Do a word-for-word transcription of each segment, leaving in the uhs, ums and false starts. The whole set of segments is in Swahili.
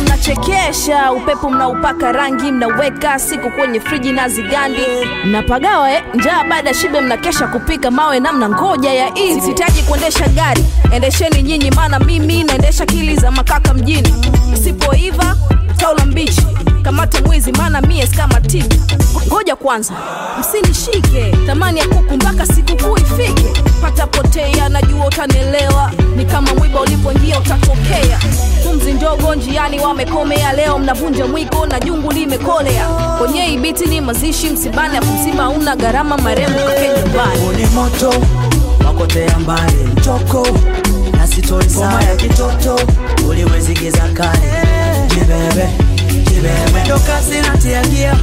mnachekesha, upepo mnaupaka rangi, mnaweka siku kwenye friji na zigandi. Mnapagawa eh, njaa baada shibe, mnakesha kupika mawe na mnangoja ya hizi. Sitaji kuendesha gari, endesheni nyinyi maana mimi naendesha kili za makaka mjini. Usipoiva taula mbichi, kamata mwizi maana mie kama tipi. Ngoja kwanza, msinishike, tamani ya kuku mpaka sikukuu ifike. Pata potea, najua utanielewa, ni kama mwiba ulipoingia utatokea. Pumzi ndogo njiani wamekomea, leo mnavunja mwiko na jungu limekolea. Kwenye ibiti ni mazishi, msibani hapo msiba una gharama, marembo kake nyumbani. Ni moto, wakotea mbali mtoko, na sitori ngoma ya kitoto, uliwezi giza kale. Jibebe, jibebe, ndo kasi natia gia,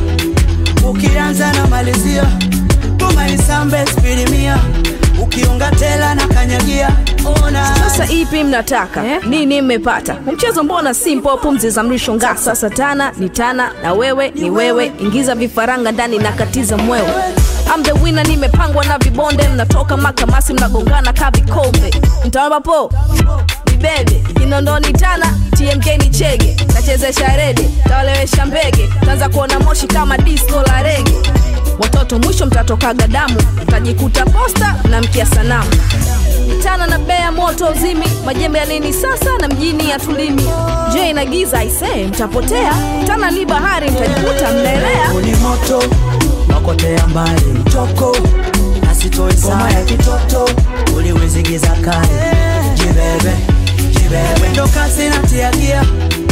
ukianza na malizia. Ngoma isambe spirimia, ukiunga tela na kanyagia. Ona sasa ipi mnataka eh? Nini mmepata? Mchezo mbona simple, pumzi za mrisho ngasa. Sasa tana ni tana, na wewe ni wewe, ingiza vifaranga ndani na katiza mwewe. I'm the winner, nimepangwa na vibonde, mnatoka makamasi mnagongana kavi kobe. Mtaomba po bebe, Kinondoni tana, T M K ni chege, nachezesha rede, tawalewesha mbege, tanza kuona moshi kama disco la rege. Watoto mwisho mtatokaga damu, mtajikuta posta na mkia sanamu. Tana na bea moto uzimi, majembe ya nini sasa na mjini ya tulimi. Je ina giza isee, mtapotea, tana ni bahari mtajikuta mnaelea. Ni moto, wakotea mbali mtoko, na sitori ngoma ya kitoto, uliwezi giza kale. Jibebe, jibebe, ndo kasi natia gia,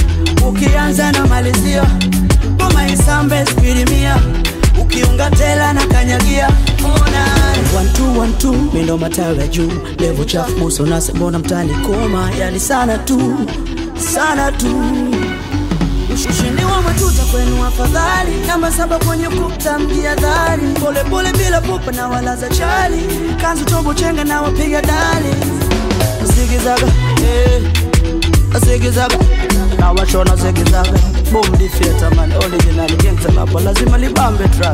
ukianza na malizia. Ngoma isambe spirimia, ukiunga tela na kanyagia. Ona one two one two, mindo matawe juu, levo chafu muso nase mbona mtani koma. Yani sana tu, sana tu, ushindi wa matuta kwenu afadhali. Namba saba kwenye kuta mjiadhari, pole pole bila pupa na walaza chali. Kanzu tobo chenga na wapiga dali. Zigizaga, eh, zigizaga, na wachona zigizaga. Boom di theater man, original gangster hapa lazima libambe track.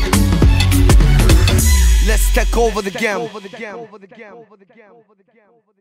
Let's take over the game.